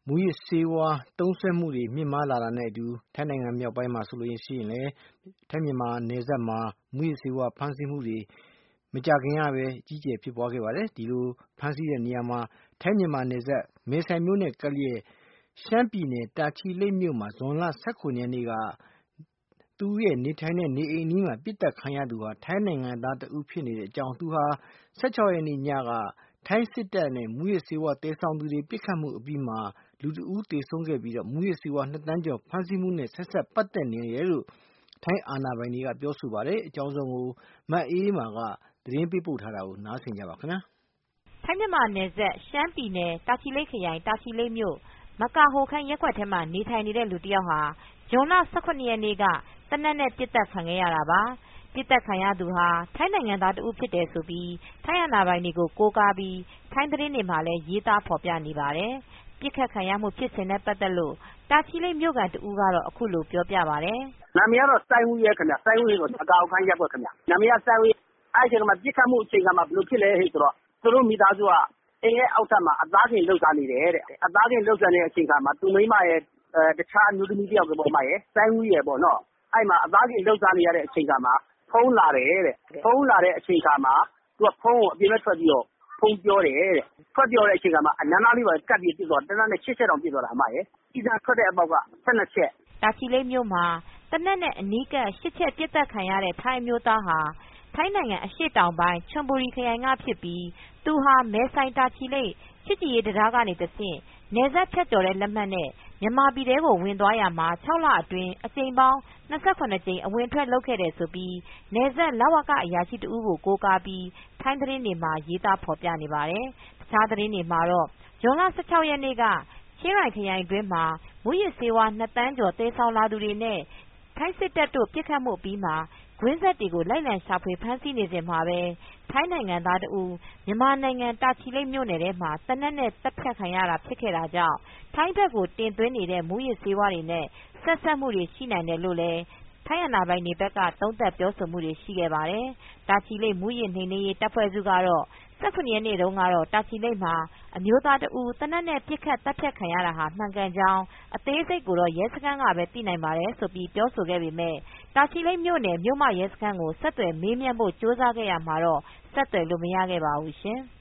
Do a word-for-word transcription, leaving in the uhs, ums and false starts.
မူးယစ်ဆေးဝါးသုံးစွဲမှုတွေမြင့်မားလာတာနဲ့အတူထိုင်းနိုင်ငံမြောက်ပိုင်းမှာဆိုရင်လည်းထိုင်းမြန်မာနယ်စပ်မှာမူးယစ်ဆေးဝါးဖမ်းဆီးမှုတွေမကြာခင်ကပဲအကြီးအကျယ်ဖြစ်ပွားခဲ့ပါတယ်။ဒီလိုဖမ်းဆီးတဲ့နေရာမှာထိုင်းမြန်မာနယ်စပ်မဲဆိုင်မြို့နဲ့ကပ်လျက်ရှမ်းပြည်နယ်တာချီလိတ်မြို့မှာဇွန်လ၁၇ရက်နေ့ကသူနေထိုင်တဲ့နေအိမ်အနီးမှာပစ်သတ်ခံရသူဟာထိုင်းနိုင်ငံသားတဦးဖြစ်နေကြောင်းသူဟာ၁၆ရက်နေ့ညကထိုင်းစစ်တပ်နဲ့မူးယစ်ဆေးဝါးသယ်ဆောင်သူတွေပစ်ခတ်မှုအပြီးမှာလူတဦးသေဆုံးခဲ့ပြီးမူးယစ်ဆေးဝါးနှစ်သန်းကျော်ဖမ်းဆီးမှုနဲ့ဆက်စပ်ပတ်သက်နေတယ်လို့ထိုင်းအာဏာပိုင်တွေကပြောဆိုပါတယ်။အကြောင်းစုံကိုမအေးအေးမာကသတင်းပေးပို့ထားတာကိုနားဆင်ကြပါခင်ဗျာ။ထိုင်းမြန်မာနယ်စပ်ရှမ်းပြည်နယ်တာချီလိတ်ခရိုင်တာချီလိတ်မြို့မကာဟိုခမ်းရပ်ကွက်ထဲမှာနေထိုင်နေတဲ့လူတယောက်ဟာဇွန်လ၁၇ရက်နေ့ကသေနတ်နဲ့ပစ်သတ်ခံခဲ့ရတာပါ။ပစ်သတ်ခံရသူဟာထိုင်းနိုင်ငံသားတဦးဖြစ်တယ်ဆိုပြီးထိုင်းအာဏာပိုင်တွေကိုကိုးကားပြီးထိုင်းသတင်းတွေမှာလည်းရေးသားဖော်ပြနေပါတယ်။ပစ်ခတ်ခံရမှုဖြစ်စဉ်နဲ့ပတ်သက်လို့တာချီလိတ်မြို့ခံတဦးကတော့အခုလိုပြောပြပါတယ်။နာမည်ကတော့စိုင်းဦးရဲခင်ဗျ။စိုင်းဦးရဲဆိုမကာဟိုခမ်းရပ်ကွက်ခင်ဗျ။နာမည်ကစိုင်းဦးရဲအဲ့ဒီကမှာပစ်ခတ်မှုအချိန်ကမှဘယ်လိုဖြစ်လဲဟဲ့ဆိုတော့သူတို့မိသားစုကအိမ်ရဲ့အောက်ထပ်မှာအသားကင်လှုပ်ရှားနေတယ်တဲ့အသားကင်လှုပ်ရှားနေတဲ့အချိန်ခါမှာသူမိမရဲ့အဲတခြားအမျိုးသမီးတယောက်ပေါ်မှာရဲ့စိုင်းဦးရဲပေါ့နော်အဲ့မှာအသားကင်လှုပ်ရှားနေရတဲ့အချိန်ခါမှာဖုံးလာတယ်တဲ့ဖုံးလာတဲ့အချိန်ခါမှာသူကဖုံးကိုအပြင်ဘက်ထွက်ပြီးတော့ဖုံးပြောတယ်တဲ့ထွက်ပြောတဲ့အချိန်ခါမှာအနန္တလေးပါကတ်ပြီးပြစ်သွားတနက်နဲ့ရှစ်ချက်တောင်ပြစ်သွားတာအမရဲ့ဤသာထွက်တဲ့အပေါက်ကဆယ်နှစ်ချက်တာချီလိတ်မြို့မှာတနက်နဲ့အနီးကပ်ရှစ်ချက်ပြစ်သက်ခံရတဲ့ထိုင်းမျိုးသားဟာထိုင်းနိုင်ငံအရှေ့တောင်ပိုင်းချွန်ဘူရီခရိုင်ကဖြစ်ပြီးသူဟာမဲဆိုင်တာချီလိတ်ချစ်ကြည်ရေးတရားကနေတဆင့်နယ်စပ်ဖြတ်ကျော်တဲ့လက်မှတ်နဲ့မြန်မာပြည်ထဲကိုဝင်သွားရမှာခြောက်လအတွင်းအကြိမ်ပေါင်း၂၇ကြိမ်အဝင်ထွက်လုပ်ခဲ့တယ်ဆိုပြီးနယ်စပ်လဝကအရာရှိတဦးကိုကိုးကားပြီးထိုင်းသတင်းတွေမှာရေးသားဖော်ပြနေပါတယ်။တခြားသတင်းတွေမှာတော့ဇွန်လ၁၆ရက်နေ့ကချင်းရိုင်ခရိုင်အတွင်းမှာမူးယစ်ဆေးဝါးနှစ်သန်းကျော်သယ်ဆောင်လာသူတွေနဲ့ထိုင်းစစ်တပ်တို့ပစ်ခတ်မှုအပြီးမှာကွင်းဆက်တွေကိုလိုက်လံရှာဖွေဖမ်းဆီးနေစဉ်မှာပဲထိုင်းနိုင်ငံသားတဦးမြန်မာနိုင်ငံတာချီလိတ်မြို့နယ်ထဲမှာသေနတ်နဲ့သတ်ဖြတ်ခံရတာဖြစ်ခဲ့တာကြောင့်ထိုင်းဘက်ကိုတင်သွင်းနေတဲ့မူးယစ်ဆေးဝါးတွေနဲ့ဆက်စပ်မှုတွေရှိနိုင်တယ်လို့လည်းထိုင်းအာဏာပိုင်တွေဘက်ကသုံးသပ်ပြောဆိုမှုတွေရှိခဲ့ပါတယ်။တာချီလိတ်မူးယစ်နှိမ်နင်းရေးတပ်ဖွဲ့စုကတော့၁၇ရက်နေ့တုန်းကတော့တာချီလိတ်မှာအမျိုးသားတဦးသေနတ်နဲ့ပစ်ခတ်သတ်ဖြတ်ခံရတာဟာမှန်ကန်ကြောင်းအသေးစိတ်ကိုတော့ရဲစခန်းကပဲသိနိုင်ပါတယ်ဆိုပြီးပြောဆိုခဲ့ပေမဲ့တာချီလိတ်မြို့နယ်မြို့မရဲစခန်းကိုဆက်သွယ်မေးမြန်းဖို့ကြိုးစားခဲ့ရမှာတော့ဆက်သွယ်လို့မရခဲ့ပါဘူးရှင်။